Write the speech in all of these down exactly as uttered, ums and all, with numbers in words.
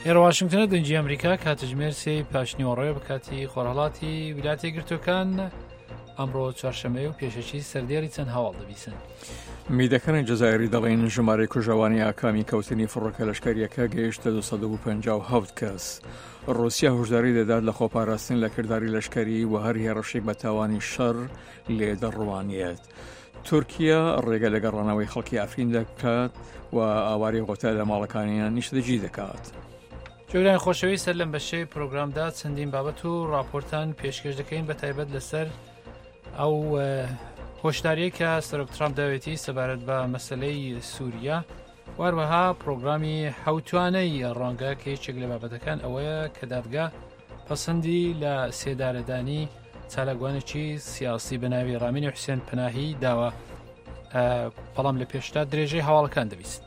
ئێرە واشنگتنە دەنجی ئەمریکا کاتژمێر سێی پاشنیوەڕێ بە کاتی خۆرهەڵاتی ویلایەتە یەکگرتووەکان ئەمڕۆ چوارشەممەیە و پێشەچی سەردێڕی چەند هەواڵ دەبیسن. میدەکانی جەزایری دەڵێن ژمارەی کوژەوانی ئاکامی کەوتنی فڕۆکە لەشکریەکە گەیشتە دوو سەد و پەنجاو و حەوت کەس. رووسیا هۆشداری دەدات لە خۆپاراستن لە کردداری لەشکری و هەر هێرشێک بە تاوانی شەڕ لێ دەڕوانیت. تورکیا ڕێگە لە گەڕانەوەی خەڵکی ئەفرین دەکات و ئاواری غۆتە لە ماڵەکانیان نیشتەجی دەکات. جۆران خۆشەوی سەر لەم بەشەی پرۆگرامدا چەندین بابەت و راپۆرتان پێشکەش دەکەین بە تایبەت لەسەر ئەو هۆشداریە کە سەرۆک ترامپ داوێتی سەبارەت بە مەسەلەی سووریا، واروەها پرۆگرامی حوتوانەی ڕەنگە کە یەکێک لە بابەتەکان ئەوەیە کە دادگا پەسەندی لە سێدارەدانی چالاکوانێکی سیاسی بەناوی ڕامین حوسێن پەناهی داوە. بەڵام لە پێشتا درێژەی هەواڵەکان دەبیست.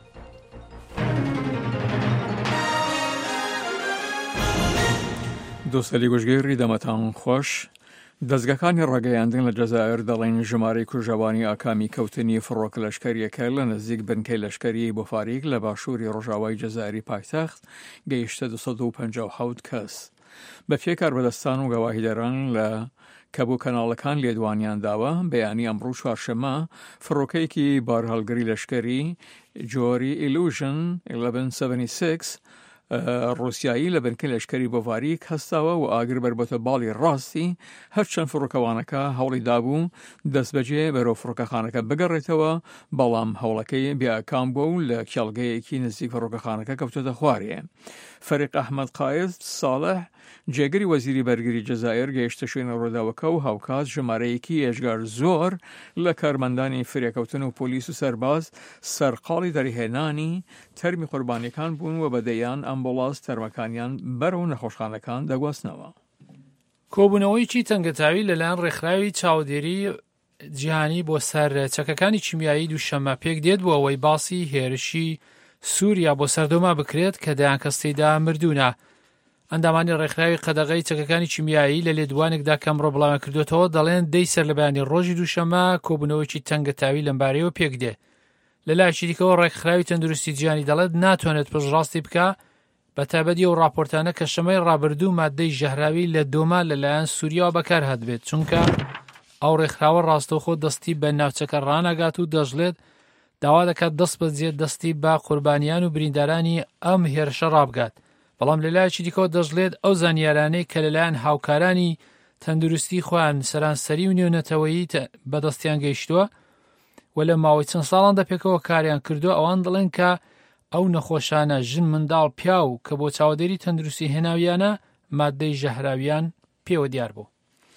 دۆستەلی گوژگەیری دەمەتان خۆش. دەستگاکانی ڕاگەیاندن لە جەزائر دەڵێن ژمارەی کوژەوانی ئاکامی کەوتنی فڕۆکە لەشکریەکە لە نزیک بنکەی لەشکری بۆفاریک لە باشووری ڕۆژاوای جەزائری پایتەخت گەیشتە دوو سەد و پەنجاو و حەوت کەس. بە پێ کاربەدەستان و گەواهیدەران لە کەبوو کەناڵەکان لێدوانیان داوە بەیانی ئەمڕۆ چوارشەممە فڕۆکەیەکی بارهەڵگری لەشکری جۆری ئیلوژن ئەحد و هەڤدە و شەش رووسیایی لە بنکەی لەشکری بۆڤاریک هەستاوە و ئاگر بەربەتە باڵی ڕاستی هەرچەند فڕۆکەوانەکە هەوڵی دابوو دەستبەجێ بەرەو فڕۆکەخانەکە بگەڕێتەوە، بەڵام هەوڵەکەی بێئەکام بووە و لە کێڵگەیەکی نزیک فڕۆکەخانەکە کەوتۆتە خوارێ. فەریق ئەحمەد قایز ساڵح جێگەری وەزیری بەرگری جەزائر گەیشتە شوێنە ڕووداوەکە و هاوکات ژمارەیەکی ئێژگار زۆر لە کارمەندانی فرێکەوتن و پۆلیس و سەرباز سەرقاڵی دەریهێنانی تەرمی قوربانیەکان بوون و بەدەیان ئەمبوڵاس تەرمەکانیان بەرەو نەخۆشخانەکان دەگواستنەوە. کۆبوونەوەیکی تەنگەتاوی لەلایەن ڕێکخراوی چاودێری جیهانی بۆ سەر چەکەکانی چیمیایی دووشەممە پێک دێت بۆ ئەوەی باسی هێرشی سووریا بۆ سەردەما بکرێت کە دەیان کەستەیدا مردوونە. ئەندامانی ڕێکخراوی قەدەغەی چەکەکانی چیمیایی لە لێدوانێکدا کەمڕۆ بڵاوە کردوێتەوە دەڵێن دەی سەر لە بەیانی ڕۆژی دووشەممە کۆبوونەوەیکی تەنگەتاوی لەمبارەیەوە پێک دێ. لە لایەکی دیکەوە ڕێکخراوی تەندروستی جیهانی دەڵێت ناتوانێت پشتڕاستی بکە بە تایبەتی ئەو راپۆرتانە کە شەمەی ڕابردوو مادەی ژەهراوی لە دۆما لەلایەن سووریاوە بەکار هاتبێت، چونکە ئەو ڕێکخراوە ڕاستەوخۆ دەستی بە ناوچەکە ڕانەگات و دەژڵێت داوا دەکات دەست بەجێ دەستی بە قوربانیان و بریندارانی ئەم هێرشە ڕابگات. بەڵام لەلایەکی دیکەوە دەژڵێت ئەو زانیارانەی کە لەلایەن هاوکارانی تەندروستی خۆیان سەرانسەری و نێونەتەوەیی بەدەستیان گەیشتووە و لە ماوەی چەند ساڵاندا پێکەوە کاریان کردووە، ئەوان دەڵێن کە ئەو نەخۆشانە ژن منداڵ پیا و کە بۆ چاودێری تەندروستی هێناویانە مادەی ژەهراویان پێوە دیار بوو.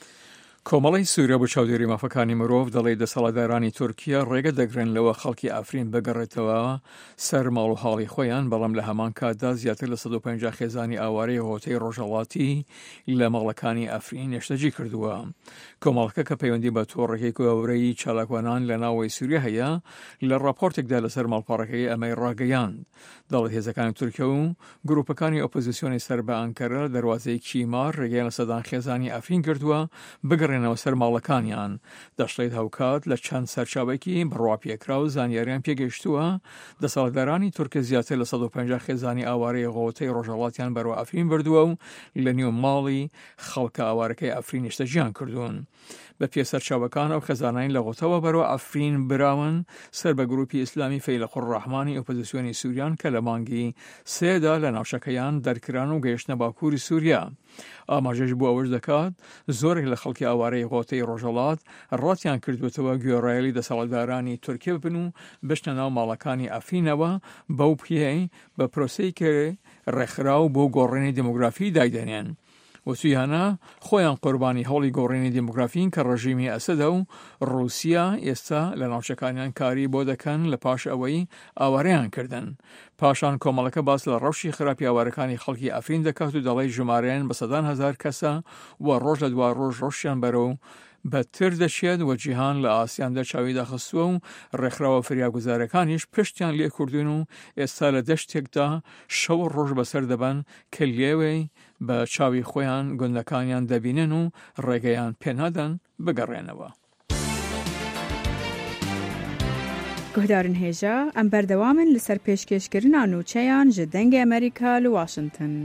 کۆمەڵی سووریا بۆ چاودێری مافەکانی مرۆڤ دەڵێ دەسەڵاتدارانی تورکیا ڕێگە دەگرن لەوە خەڵکی ئافرین بگەڕێتەوە سەر ماڵ و حاڵی خۆیان، بەڵام لە هەمان کاتدا زیاتر لە سەد و پەنجا خێزانی ئاوارەی هۆتەی ڕۆژهەڵاتی لە ماڵەکانی ئافرین نیشتەجی کردووە. کۆمەڵەکە کە پەیوەندی بە تۆڕێکی گەورەی چالاکوانان لە ناوەی سووریا هەیە لە راپۆرتێکدا لەسەر ماڵپەڕەکەی ئەمەی ڕاگەیاند. دەڵێت هێزەکانی تورکیا و گروپەکانی ئۆپۆزیسیۆنی سەر بە ئەنکەرە دەواازەی کیمار ڕێگەیان لە سەدان خێزانی ئافرین کردووە بگەڕێنەوە سەر ماڵەکانیان. دەشڵێت هەوکات لە چەند سەرچاوێکی بڕواپێکرا و زانیاریان پێگەیشتووە دەسەڵاتدارانی تورکیا زیاتر لە سەد و پەنجا خێزانی ئاوارەی غۆتەی ڕۆژهەڵاتیان بەرەوە ئافرین بردووە و لە نێو ماڵی خەڵکە ئاوارەکەی ئافرین نیشتەجییان کردوون. بە پێ سەرچاوەکان ئەو خێزانین لە غۆتەوە بەرەوە ئافرین براون سەر بە گروپی ئیسلامی فەیلق الرەحمانی ئۆپۆزیسیۆنی سووریان کە لە مانگی سێدا لە ناوچەکەیان دەرکران و گەیشتنە باکووری سووریا. ئاماژەش بۆ ئەوەش دەکات زۆرێک لە خەڵکی ئاوارەی غۆتەی ڕۆژهەڵات ڕاتیان کردوێتەوە گوێڕایەلی دەسەڵاتدارانی تورکیا ببن و بچنە ناو ماڵەکانی ئافرینەوە بەو پێی بە پرۆسەی کە ڕێکخراو بۆ گۆڕینی دموگرافی دایدەنێن. وسویانە خۆیان قوربانی هەوڵی گۆڕینی دموگرافین کە ڕژیمی ئەسەدە و رووسیا ئێستا لە ناوچەکانیان کاری بۆ دەکەن لە پاش ئەوەی ئاوارەیان کردن. پاشان کۆمەڵەکە باس لە ڕەوشی خراپی ئاوارەکانی خەڵکی ئافرین دەکات و دەڵێ ژمارەیان بە سەدان هەزار کەسە و ڕۆژ لە دوا ڕۆژ ڕۆژیان بەرەو بەتر دەچێت و جیهان لە ئاسیاندا چاوی داخستووە و ڕێکخراوە فریاگوزارەکانیش پشتیان لێ کوردون و ئێستا لە دەشتێکدا شەو ڕۆژ بەسەر دەبن کە لێوەی بە چاوی خۆیان گوندەکانیان دەبینن و ڕێگەیان پێنادەن بگەڕێنەوە. گهدارن هێژە ئەم بەردەوامن لەسەر پێشکەشکردنا نوچەیان ji dengê ئەمریکا li Washington.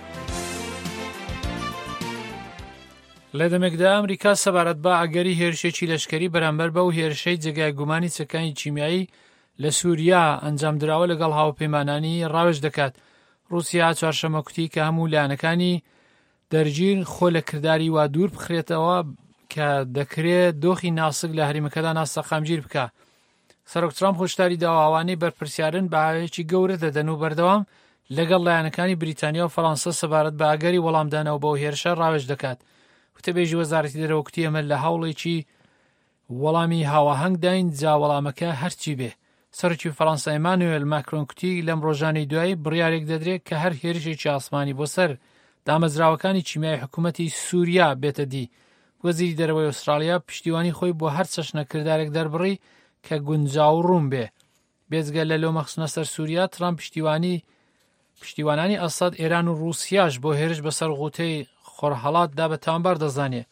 لە دەمێکدا ئەمریکا سەبارەت بە ئەگەری هێرشێکی لەشکری بەرامبەر بەو هێرشەی جێگای گومانی چەکانی چیمیایی لە سووریا ئەنجامدراوە لەگەڵ هاوپەیمانانی ڕاوێژ دەکات. رووسیا چوارشەممە کوتی کە هەموو لایەنەکانی دەرگیر خۆ لە کردداری وا دوور بخرێتەوە کە دەکرێت دۆخی ناسک لە هەریمەکەدا ناسەقامگیر بکە. سەرۆک ترامپ هۆشداری داواوانەی بەرپرسیارن بە ئاوەیەکی گەورە دەدەن و بەردەوام لەگەڵ لایەنەکانی بریتانیا و فەڕەنسا سەبارەت بە ئاگەری وەڵامدانەوە بەو هێرشە ڕاوێژ دەکات. وتەبێژی وەزارەتی دەرەوە کوتی ئەمە لە هەوڵێکی وەڵامی هاوەهەنگ داین جا وەڵامەکە هەرچی بێ. سەرۆکی فەڕەنسا ئێمانوێل ماکرۆن کوتی لەم ڕۆژانەی دوایی بڕیارێک دەدرێت کە هەر هێرشێکی ئاسمانی بۆ سەر دامەزراوەکانی چیمیایی حکوومەتی سووریا بێتە دی. وەزیری دەرەوەی ئوسترالیا پشتیوانی خۆی بۆ هەر چەشنە کردارێک دەربڕی کە گونجاو ڕوون بێ. بێجگە لە لۆ مەخسونە سەر سووریا ترامپ پشتیوانی پشتیوانانی ئەساد ئێران و رووسیاش بۆ هێرش بەسەر غوتەی خۆرهەڵاتدا بە تاوانبار دەزانێت.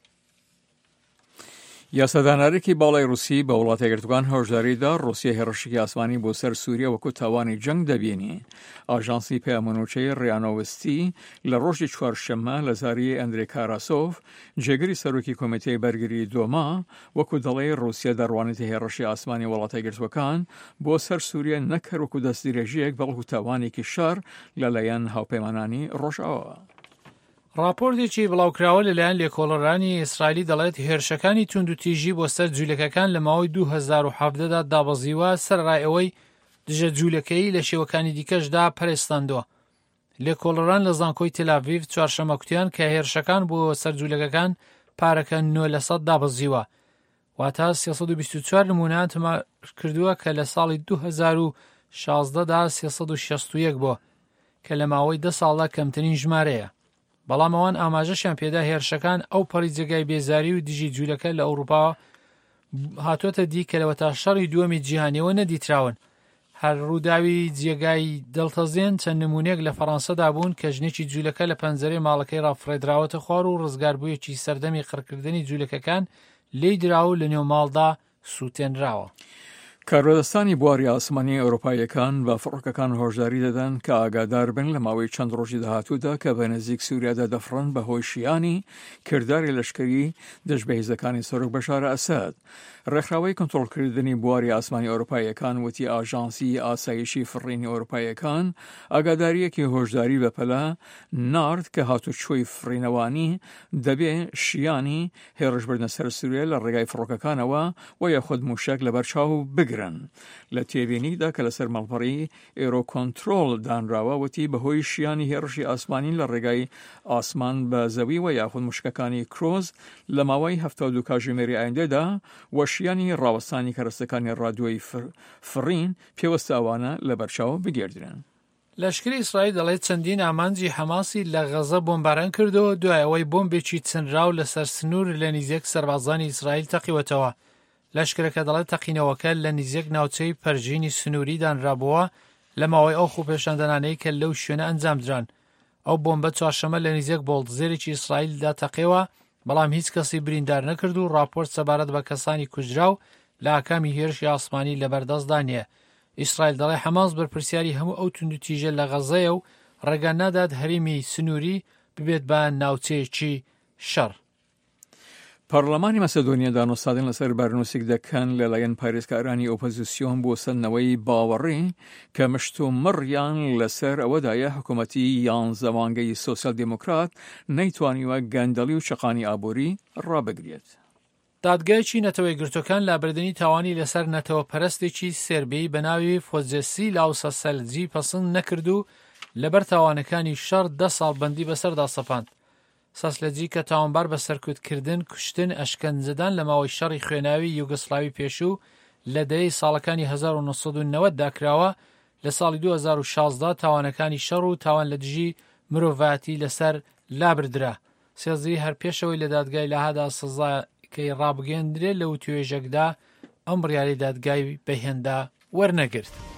یاسادانارێکی باڵای رووسی بە وڵاتە یەکگرتووەکان هەڵبژاریدا رووسیا هێرشێکی ئاسمانی بۆ سەر سووریا وەکو تاوانی جەنگ دەبینی. ئاژانسی پەیامونوچەی ڕیانۆوستی لە ڕۆژی چوارشەممە لە زاریی ئەندرێ کاراسۆف جێگەری سەرۆکی کۆمیتەی بەرگری دۆما وەکو دەڵێ رووسیا دەڕوانێتی هێرشی ئاسمانی وڵاتە یەکگرتووەکان بۆ سەر سووریا نەکەر وەکو دەستدرێژیەک بەڵکو تاوانێکی شەڕ لەلایەن هاوپەیمانانی ڕۆژئاوە. راپۆرتێکی بڵاوکراوە لەلایەن لێکۆڵەرانی ئیسرائیلی دەڵێت هێرشەکانی توند و تیژی بۆ سەر جوولەکەکان لە ماوەی دوو هەزار و حەڤدەدا دابەزیوە سەرڕای ئەوەی دژە جوولەکەی لە شێوەکانی دیکەشدا پەرێستاندووە. لێکۆڵەران لە زانکۆی تێلاڤیڤ چوارشەممە کوتیان کە هێرشەکان بۆ سەر جوولەکەکان پارەکە نۆ لە سەد دابەزیوە. واتە سێسەد و بیست و چوار نمونەیان تۆمار کردووە کە لە ساڵی دوو هەزار و شازدەدا سێسەد و شەست و یەک بووە کە لە ماوەی دە ساڵدا کەمترین ژمارەیە. بەڵام ئەوان ئاماژەشیان پێدا هێرشەکان ئەو پەڕی جێگای بێزاری و دژی جوولەکە لە ئەوروپا هاتوۆتە دی کە لەوە تا شەڕی دووەمی جیهانیەوە نەدیتراون. هەر ڕووداوی جێگای دڵتەزێن چەند نمونەیەک لە فەڕەنسەدا بوون کە ژنێکی جوولەکە لە پەنجەرەی ماڵەکەی ڕافڕێدراوەتە خوار و ڕزگاربوویەکی سەردەمی قڕکردنی جوولەکەکان لێی دراوە لە نێو ماڵدا سووتێنراوە. کارۆدەستانی بواری ئاسمانی ئەوروپایەکان بە فڕۆکەکان هۆژداری دەدەن کە ئاگادار بن لە ماوەی چەند ڕۆژی داهاتوودا کە بە نزیک سووریادا دەفڕن بەهۆی شیانی کردداری لەشکری دەستبەهێزەکانی سەرۆک بەشار ئەسەد. ڕێکخراوەی کۆنتڕۆڵکردنی بواری ئاسمانی ئەوروپایەکان وتی ئاژانسی ئاسایشی فڕینی ئەوروپایەکان ئاگاداریەکی هۆژداری بەپەلا نارد کە هاتوچۆی فڕینەوانی دەبێ شیانی هێرشبردنە سەر سووریا لە ڕێگای فڕۆکەکانەوە و یاخود موشک لە بەرچاو بگرن. لە تێبینیدا کە لەسەر مەڵپەڕی ئێرۆکۆنترۆڵ دانراوە وتی بەهۆی شیانی هێرشی ئاسمانی لە ڕێگای ئاسمان بە زەوی و یاخود موشکەکانی کرۆز لە ماوەی هەفتە و دوو کاتژمێری ئایندەدا و شیانی ڕاوەستانی کەرەستەکانی ڕادیۆی فڕین پێوەستە ئەوانە لە بەرچاو بگێردرن. لەشکری ئیسرائیل دەڵێت چەندین ئامانجی حەماسی لە غەزە بۆمباران کردەوە دوای ئەوەی بۆمبێکی چنراو لەسەر سنوور لە نزیک سەربازانی ئیسرائیل تەقیوەتەوە. لەشکرەکە دەڵێت تەقینەوەکە لە نزیک ناوچەی پەرژینی سنووری دانرابووە لە ماوەی ئەو خوپێشاندانانەی کە لەو شوێنە ئەنجام دران. ئەو بۆمبە چوارشەمە لە نزیک بۆڵدزێرێکی ئیسرائیلدا تەقیوە بەڵام هیچ کەسی بریندار نەکرد و راپۆرت سەبارەت بە کەسانی کوژرا و لە ئاکامی هێرشی ئاسمانی لەبەردەستدا نییە. ئیسرائیل دەڵێ حەماس بەرپرسیاری هەموو ئەو تونند و تیژە لە غەزەیە و ڕێگە نادات هەرێمی سنووری ببێت بە ناوچەیەکی شەڕ. پەرلەمانی مەسەدۆنیا دانوستادن لەسەر بەرنووسێک دەکەن لەلایەن پارێزکارانی ئۆپۆزیسیۆن بۆ سەرنەوەی باوەڕی کە مشتومڕیان لەسەر ئەوەدایە حکوومەتی یان زەوانگەی سۆسیال دموکرات نەیتوانیوە گەندەڵی و شەقانی ئابووری ڕابگرێت. دادگایکی نەتەوەی گرتوەکان لابردنی تاوانی لەسەر نەتەوە پەرستێکی سێربەی بە ناوی فۆجێسی لاوسە سەلجی پەسەند نەکرد و لەبەر تاوانەکانی شەڕ دە ساڵ بەندی بەسەردا سەپاند. ساسلەجی کە تاوانبار بە سەرکوتکردن، کوشتن، ئەشکەنجەدان لە ماوەی شەڕی خوێناوی یوگسلاوی پێشوو لە دەیەی ساڵەکانی هەزار و نۆ سەد و نەوەت داکراوە لە ساڵی دوو هەزار و شازدە تاوانەکانی شەڕ و تاوان لە دژی مرۆڤایەتی لەسەر لابردرا. سێزری هەر پێشەوەی لە دادگای لاهادا سزاکەی ڕابگەیەندرێت لەو توێژەکدا ئەم بڕیاری دادگای بەهێندا وەرنەگرت.